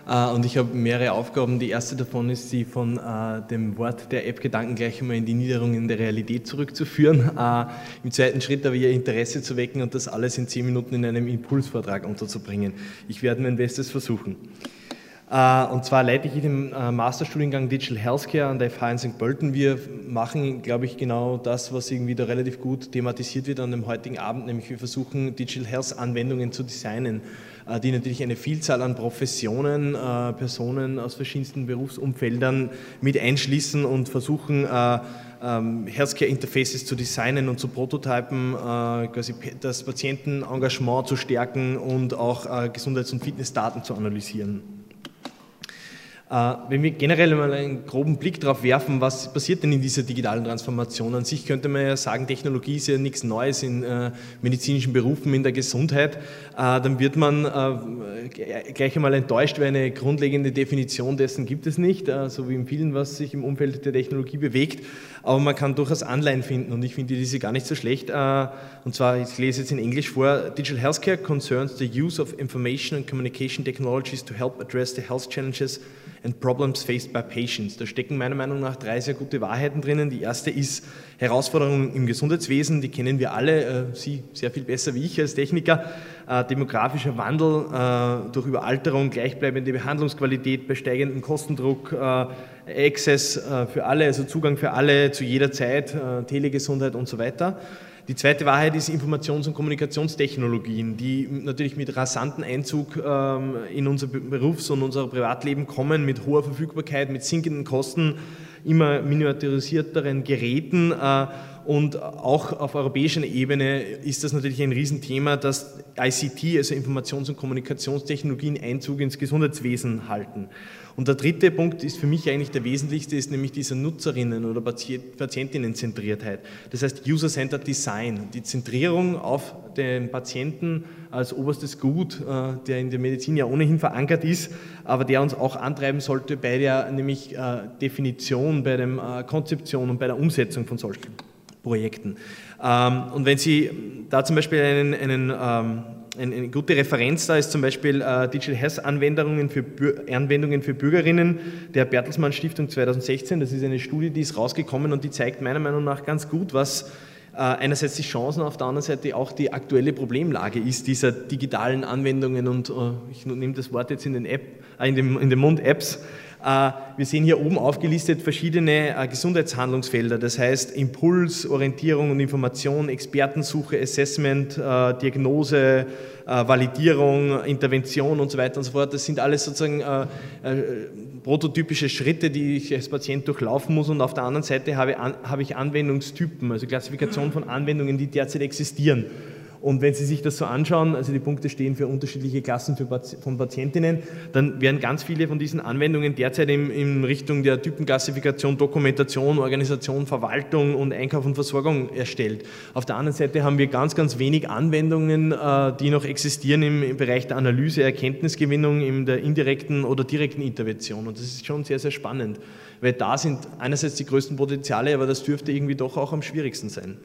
Und ich habe mehrere Aufgaben. Die erste davon ist, sie von dem Wort der App-Gedanken gleich einmal in die Niederungen der Realität zurückzuführen. Im zweiten Schritt aber Ihr Interesse zu wecken und das alles in 10 Minuten in einem Impulsvortrag unterzubringen. Ich werde mein Bestes versuchen. Und zwar leite ich den Masterstudiengang Digital Healthcare an der FH in St. Pölten. Wir machen, glaube ich, genau das, was irgendwie da relativ gut thematisiert wird an dem heutigen Abend, nämlich wir versuchen, Digital Health Anwendungen zu designen, die natürlich eine Vielzahl an Professionen, Personen aus verschiedensten Berufsumfeldern mit einschließen und versuchen, Healthcare Interfaces zu designen und zu prototypen, quasi das Patientenengagement zu stärken und auch Gesundheits- und Fitnessdaten zu analysieren. Wenn wir generell mal einen groben Blick darauf werfen, was passiert denn in dieser digitalen Transformation? An sich könnte man ja sagen, Technologie ist ja nichts Neues in medizinischen Berufen, in der Gesundheit. Dann wird man gleich einmal enttäuscht, weil eine grundlegende Definition dessen gibt es nicht, so wie in vielen, was sich im Umfeld der Technologie bewegt. Aber man kann durchaus Anleihen finden und ich finde diese gar nicht so schlecht. Und zwar, ich lese jetzt in Englisch vor, Digital Healthcare concerns the use of information and communication technologies to help address the health challenges and problems faced by patients. Da stecken meiner Meinung nach 3 sehr gute Wahrheiten drinnen. Die erste ist Herausforderungen im Gesundheitswesen, die kennen wir alle, Sie sehr viel besser wie ich als Techniker. Demografischer Wandel durch Überalterung, gleichbleibende Behandlungsqualität bei steigendem Kostendruck, Access für alle, also Zugang für alle zu jeder Zeit, Telegesundheit und so weiter. Die zweite Wahrheit ist Informations- und Kommunikationstechnologien, die natürlich mit rasantem Einzug in unser Berufs- und unser Privatleben kommen, mit hoher Verfügbarkeit, mit sinkenden Kosten, immer miniaturisierteren Geräten und auch auf europäischer Ebene ist das natürlich ein Riesenthema, dass ICT, also Informations- und Kommunikationstechnologien, Einzug ins Gesundheitswesen halten. Und der dritte Punkt ist für mich eigentlich der wesentlichste, ist nämlich diese Nutzerinnen- oder Patientinnenzentriertheit. Das heißt User-Centered Design, die Zentrierung auf den Patienten als oberstes Gut, der in der Medizin ja ohnehin verankert ist, aber der uns auch antreiben sollte bei der nämlich Definition, bei der Konzeption und bei der Umsetzung von solchen Projekten. Und wenn Sie da zum Beispiel eine gute Referenz da ist zum Beispiel Digital Health Anwendungen für Bürgerinnen der Bertelsmann Stiftung 2016. Das ist eine Studie, die ist rausgekommen und die zeigt meiner Meinung nach ganz gut, was einerseits die Chancen, auf der anderen Seite auch die aktuelle Problemlage ist dieser digitalen Anwendungen und ich nehme das Wort jetzt in den Mund, Apps. Wir sehen hier oben aufgelistet verschiedene Gesundheitshandlungsfelder, das heißt Impuls, Orientierung und Information, Expertensuche, Assessment, Diagnose, Validierung, Intervention und so weiter und so fort. Das sind alles sozusagen prototypische Schritte, die ich als Patient durchlaufen muss und auf der anderen Seite habe ich Anwendungstypen, also Klassifikation von Anwendungen, die derzeit existieren. Und wenn Sie sich das so anschauen, also die Punkte stehen für unterschiedliche Klassen von Patientinnen, dann werden ganz viele von diesen Anwendungen derzeit in Richtung der Typenklassifikation, Dokumentation, Organisation, Verwaltung und Einkauf und Versorgung erstellt. Auf der anderen Seite haben wir ganz, ganz wenig Anwendungen, die noch existieren im Bereich der Analyse, Erkenntnisgewinnung, in der indirekten oder direkten Intervention. Und das ist schon sehr, sehr spannend, weil da sind einerseits die größten Potenziale, aber das dürfte irgendwie doch auch am schwierigsten sein.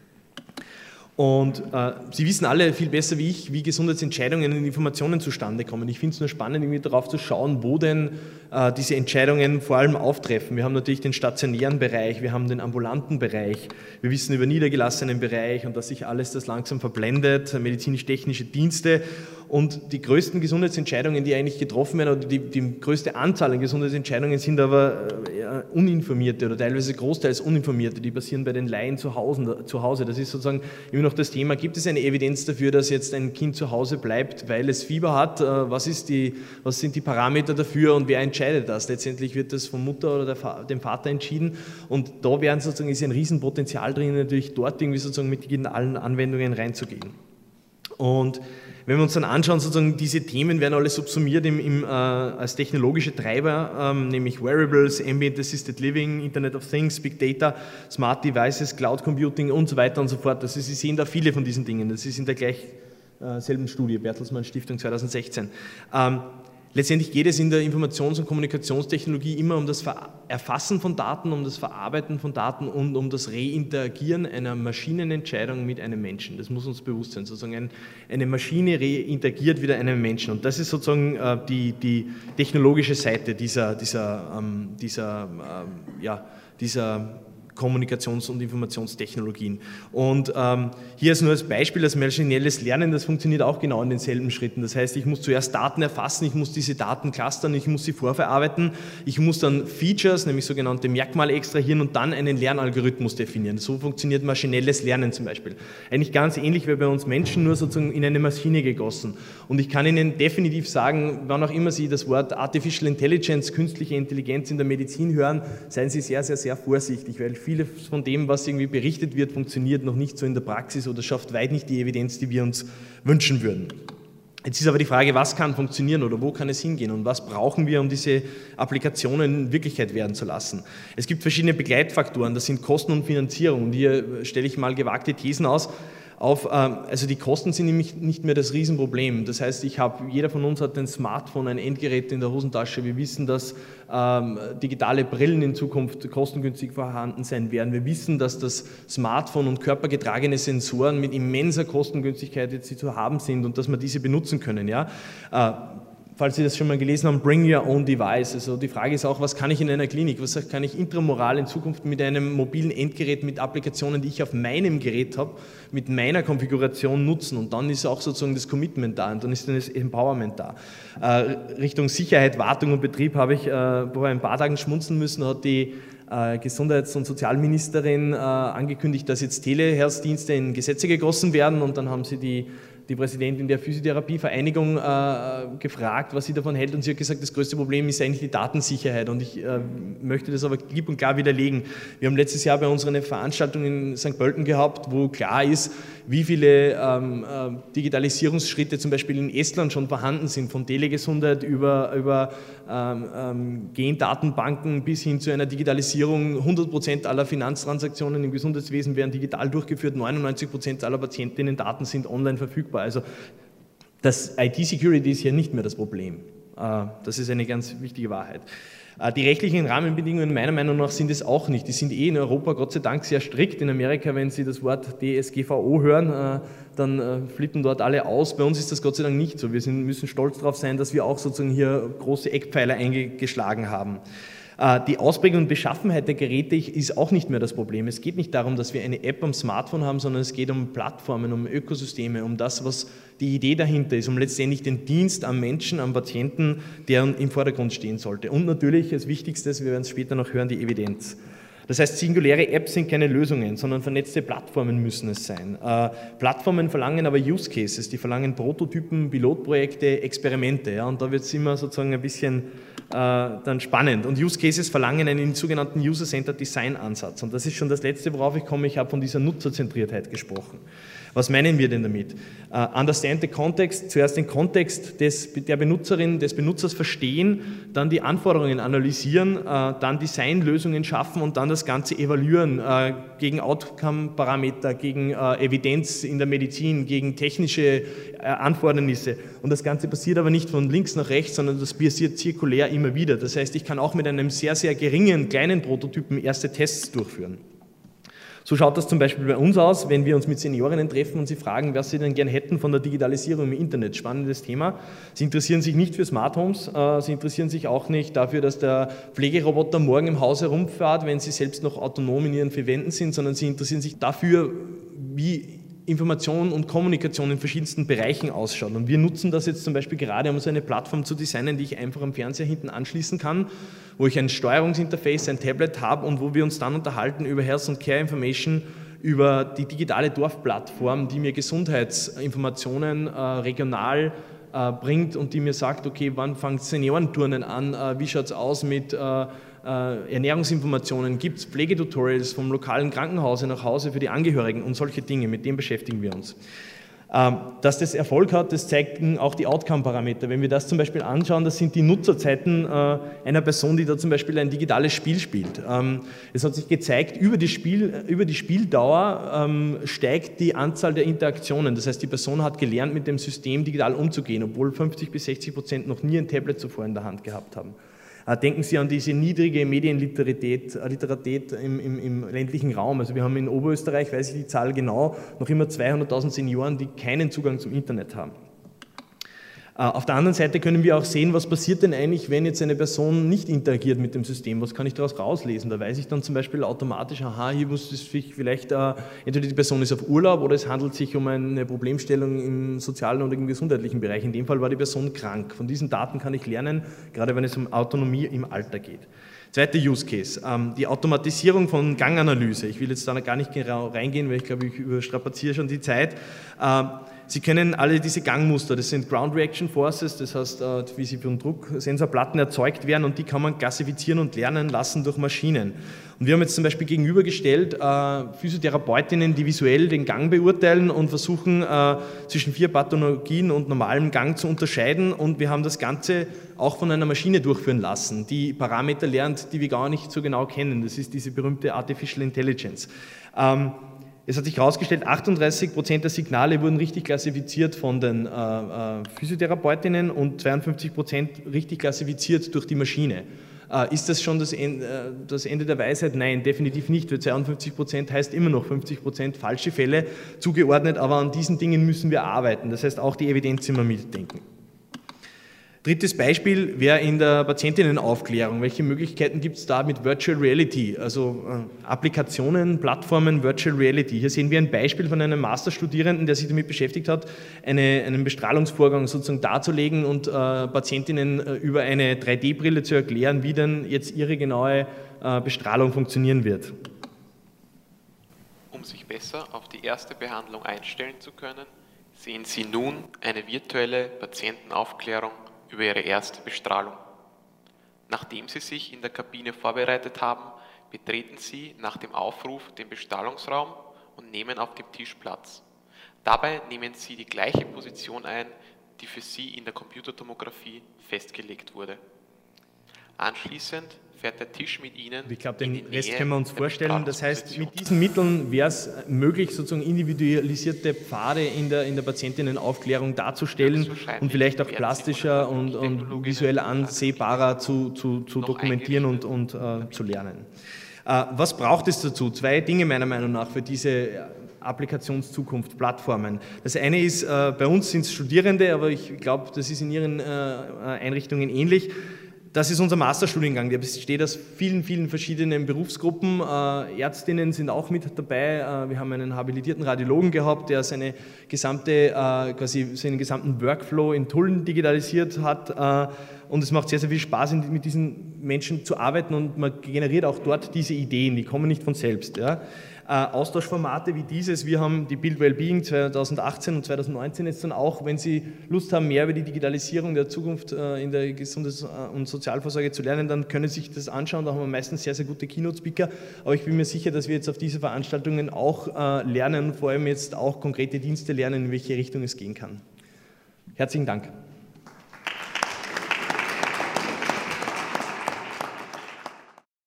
Und Sie wissen alle viel besser wie ich, wie Gesundheitsentscheidungen und Informationen zustande kommen. Ich finde es nur spannend, irgendwie darauf zu schauen, wo denn diese Entscheidungen vor allem auftreffen. Wir haben natürlich den stationären Bereich, wir haben den ambulanten Bereich, wir wissen über niedergelassenen Bereich und dass sich alles das langsam verblendet, medizinisch-technische Dienste. Und die größten Gesundheitsentscheidungen, die eigentlich getroffen werden, oder die größte Anzahl an Gesundheitsentscheidungen sind aber uninformierte oder teilweise großteils uninformierte, die passieren bei den Laien zu Hause. Das ist sozusagen immer noch das Thema, gibt es eine Evidenz dafür, dass jetzt ein Kind zu Hause bleibt, weil es Fieber hat? Was sind die Parameter dafür und wer entscheidet das? Letztendlich wird das von Mutter oder dem Vater entschieden und da ist ein Riesenpotenzial drin, natürlich dort irgendwie sozusagen mit digitalen Anwendungen reinzugehen. Und wenn wir uns dann anschauen, sozusagen diese Themen werden alle subsumiert als technologische Treiber, nämlich Wearables, Ambient Assisted Living, Internet of Things, Big Data, Smart Devices, Cloud Computing und so weiter und so fort. Also Sie sehen da viele von diesen Dingen. Das ist in der selben Studie, Bertelsmann Stiftung 2016. Letztendlich geht es in der Informations- und Kommunikationstechnologie immer um das Erfassen von Daten, um das Verarbeiten von Daten und um das Reinteragieren einer Maschinenentscheidung mit einem Menschen. Das muss uns bewusst sein. Sozusagen eine Maschine reinteragiert wieder einem Menschen. Und das ist sozusagen die technologische Seite dieser Kommunikations- und Informationstechnologien. Und hier ist nur als Beispiel das maschinelles Lernen, das funktioniert auch genau in denselben Schritten. Das heißt, ich muss zuerst Daten erfassen, ich muss diese Daten clustern, ich muss sie vorverarbeiten, ich muss dann Features, nämlich sogenannte Merkmale extrahieren und dann einen Lernalgorithmus definieren. So funktioniert maschinelles Lernen zum Beispiel. Eigentlich ganz ähnlich wie bei uns Menschen, nur sozusagen in eine Maschine gegossen. Und ich kann Ihnen definitiv sagen, wann auch immer Sie das Wort Artificial Intelligence, künstliche Intelligenz in der Medizin hören, seien Sie sehr, sehr, sehr vorsichtig, weil vieles von dem, was irgendwie berichtet wird, funktioniert noch nicht so in der Praxis oder schafft weit nicht die Evidenz, die wir uns wünschen würden. Jetzt ist aber die Frage, was kann funktionieren oder wo kann es hingehen und was brauchen wir, um diese Applikationen Wirklichkeit werden zu lassen. Es gibt verschiedene Begleitfaktoren, das sind Kosten und Finanzierung. Und hier stelle ich mal gewagte Thesen auf, also die Kosten sind nämlich nicht mehr das Riesenproblem. Das heißt, jeder von uns hat ein Smartphone, ein Endgerät in der Hosentasche. Wir wissen, dass digitale Brillen in Zukunft kostengünstig vorhanden sein werden. Wir wissen, dass das Smartphone und körpergetragene Sensoren mit immenser Kostengünstigkeit jetzt zu haben sind und dass wir diese benutzen können. Ja? Falls Sie das schon mal gelesen haben, bring your own device. Also die Frage ist auch, was kann ich in einer Klinik, was kann ich intramoral in Zukunft mit einem mobilen Endgerät, mit Applikationen, die ich auf meinem Gerät habe, mit meiner Konfiguration nutzen. Und dann ist auch sozusagen das Commitment da und dann ist das Empowerment da. Richtung Sicherheit, Wartung und Betrieb habe ich vor ein paar Tagen schmunzeln müssen, hat die Gesundheits- und Sozialministerin angekündigt, dass jetzt Telehealth-Dienste in Gesetze gegossen werden und dann haben sie die Präsidentin der Physiotherapievereinigung gefragt, was sie davon hält und sie hat gesagt, das größte Problem ist eigentlich die Datensicherheit und ich möchte das aber klipp und klar widerlegen. Wir haben letztes Jahr bei uns eine Veranstaltung in St. Pölten gehabt, wo klar ist, wie viele Digitalisierungsschritte zum Beispiel in Estland schon vorhanden sind, von Telegesundheit über Gendatenbanken bis hin zu einer Digitalisierung. 100% aller Finanztransaktionen im Gesundheitswesen werden digital durchgeführt, 99% aller Patientinnen-Daten sind online verfügbar. Also das IT-Security ist hier nicht mehr das Problem. Das ist eine ganz wichtige Wahrheit. Die rechtlichen Rahmenbedingungen meiner Meinung nach sind es auch nicht. Die sind in Europa Gott sei Dank sehr strikt. In Amerika, wenn Sie das Wort DSGVO hören, dann flippen dort alle aus. Bei uns ist das Gott sei Dank nicht so. Wir müssen stolz darauf sein, dass wir auch sozusagen hier große Eckpfeiler eingeschlagen haben. Die Ausprägung und Beschaffenheit der Geräte ist auch nicht mehr das Problem. Es geht nicht darum, dass wir eine App am Smartphone haben, sondern es geht um Plattformen, um Ökosysteme, um das, was die Idee dahinter ist, um letztendlich den Dienst am Menschen, am Patienten, der im Vordergrund stehen sollte. Und natürlich das Wichtigste, wir werden es später noch hören, die Evidenz. Das heißt, singuläre Apps sind keine Lösungen, sondern vernetzte Plattformen müssen es sein. Plattformen verlangen aber Use Cases, die verlangen Prototypen, Pilotprojekte, Experimente. Ja, und da wird es immer sozusagen ein bisschen dann spannend. Und Use Cases verlangen einen sogenannten User-Centered Design-Ansatz. Und das ist schon das Letzte, worauf ich komme. Ich habe von dieser Nutzerzentriertheit gesprochen. Was meinen wir denn damit? Understand the context, zuerst den Kontext der Benutzerin, des Benutzers verstehen, dann die Anforderungen analysieren, dann Designlösungen schaffen und dann das Ganze evaluieren gegen Outcome-Parameter, gegen Evidenz in der Medizin, gegen technische Anfordernisse. Und das Ganze passiert aber nicht von links nach rechts, sondern das passiert zirkulär immer wieder. Das heißt, ich kann auch mit einem sehr, sehr geringen, kleinen Prototypen erste Tests durchführen. So schaut das zum Beispiel bei uns aus, wenn wir uns mit Seniorinnen treffen und sie fragen, was sie denn gern hätten von der Digitalisierung im Internet. Spannendes Thema. Sie interessieren sich nicht für Smart Homes, sie interessieren sich auch nicht dafür, dass der Pflegeroboter morgen im Haus herumfährt, wenn sie selbst noch autonom in ihren vier Wänden sind, sondern sie interessieren sich dafür, wie Information und Kommunikation in verschiedensten Bereichen ausschaut. Und wir nutzen das jetzt zum Beispiel gerade, um so eine Plattform zu designen, die ich einfach am Fernseher hinten anschließen kann, wo ich ein Steuerungsinterface, ein Tablet habe und wo wir uns dann unterhalten über Health and Care Information, über die digitale Dorfplattform, die mir Gesundheitsinformationen regional bringt und die mir sagt, okay, wann fängt Seniorenturnen an, wie schaut es aus mit Ernährungsinformationen, gibt es Pflegetutorials vom lokalen Krankenhaus nach Hause für die Angehörigen und solche Dinge, mit dem beschäftigen wir uns. Dass das Erfolg hat, das zeigen auch die Outcome-Parameter. Wenn wir das zum Beispiel anschauen, das sind die Nutzerzeiten einer Person, die da zum Beispiel ein digitales Spiel spielt. Es hat sich gezeigt, über die Spieldauer steigt die Anzahl der Interaktionen. Das heißt, die Person hat gelernt, mit dem System digital umzugehen, obwohl 50-60% noch nie ein Tablet zuvor in der Hand gehabt haben. Denken Sie an diese niedrige Medienliteratät im ländlichen Raum. Also wir haben in Oberösterreich, weiß ich die Zahl genau, noch immer 200.000 Senioren, die keinen Zugang zum Internet haben. Auf der anderen Seite können wir auch sehen, was passiert denn eigentlich, wenn jetzt eine Person nicht interagiert mit dem System. Was kann ich daraus rauslesen? Da weiß ich dann zum Beispiel automatisch, aha, hier muss es sich vielleicht, entweder die Person ist auf Urlaub oder es handelt sich um eine Problemstellung im sozialen oder im gesundheitlichen Bereich. In dem Fall war die Person krank. Von diesen Daten kann ich lernen, gerade wenn es um Autonomie im Alter geht. Zweiter Use Case, die Automatisierung von Ganganalyse. Ich will jetzt da gar nicht genau reingehen, weil ich glaube, ich überstrapaziere schon die Zeit. Sie kennen alle diese Gangmuster, das sind Ground Reaction Forces, das heißt, wie sie von Drucksensorplatten erzeugt werden und die kann man klassifizieren und lernen lassen durch Maschinen. Und wir haben jetzt zum Beispiel gegenübergestellt Physiotherapeutinnen, die visuell den Gang beurteilen und versuchen zwischen 4 Pathologien und normalem Gang zu unterscheiden und wir haben das Ganze auch von einer Maschine durchführen lassen, die Parameter lernt, die wir gar nicht so genau kennen. Das ist diese berühmte Artificial Intelligence. Es hat sich herausgestellt, 38% der Signale wurden richtig klassifiziert von den Physiotherapeutinnen und 52% richtig klassifiziert durch die Maschine. Ist das schon das Ende der Weisheit? Nein, definitiv nicht, weil 52% heißt immer noch 50% falsche Fälle zugeordnet, aber an diesen Dingen müssen wir arbeiten. Das heißt, auch die Evidenz immer mitdenken. Drittes Beispiel wäre in der Patientinnenaufklärung. Welche Möglichkeiten gibt es da mit Virtual Reality, also Applikationen, Plattformen, Virtual Reality? Hier sehen wir ein Beispiel von einem Masterstudierenden, der sich damit beschäftigt hat, einen Bestrahlungsvorgang sozusagen darzulegen und Patientinnen über eine 3D-Brille zu erklären, wie denn jetzt ihre genaue Bestrahlung funktionieren wird. Um sich besser auf die erste Behandlung einstellen zu können, sehen Sie nun eine virtuelle Patientenaufklärung über Ihre erste Bestrahlung. Nachdem Sie sich in der Kabine vorbereitet haben, betreten Sie nach dem Aufruf den Bestrahlungsraum und nehmen auf dem Tisch Platz. Dabei nehmen Sie die gleiche Position ein, die für Sie in der Computertomographie festgelegt wurde. Anschließend fährt der Tisch mit Ihnen. Ich glaube, den Rest können wir uns vorstellen. Das heißt, mit diesen Mitteln wäre es möglich, sozusagen individualisierte Pfade in der Patientinnenaufklärung darzustellen und vielleicht auch plastischer und visuell ansehbarer zu dokumentieren und zu lernen. Was braucht es dazu? 2 Dinge meiner Meinung nach für diese Applikationszukunft, Plattformen. Das eine ist, bei uns sind es Studierende, aber ich glaube, das ist in Ihren Einrichtungen ähnlich. Das ist unser Masterstudiengang, der besteht aus vielen, vielen verschiedenen Berufsgruppen. Ärztinnen sind auch mit dabei. Wir haben einen habilitierten Radiologen gehabt, der seinen gesamten Workflow in Tullen digitalisiert hat. Und es macht sehr, sehr viel Spaß, mit diesen Menschen zu arbeiten und man generiert auch dort diese Ideen, die kommen nicht von selbst. Ja. Austauschformate wie dieses, wir haben die Build Wellbeing 2018 und 2019 jetzt dann auch, wenn Sie Lust haben, mehr über die Digitalisierung der Zukunft in der Gesundheits- und Sozialvorsorge zu lernen, dann können Sie sich das anschauen, da haben wir meistens sehr, sehr gute Keynote-Speaker, aber ich bin mir sicher, dass wir jetzt auf diese Veranstaltungen auch lernen, vor allem jetzt auch konkrete Dienste lernen, in welche Richtung es gehen kann. Herzlichen Dank.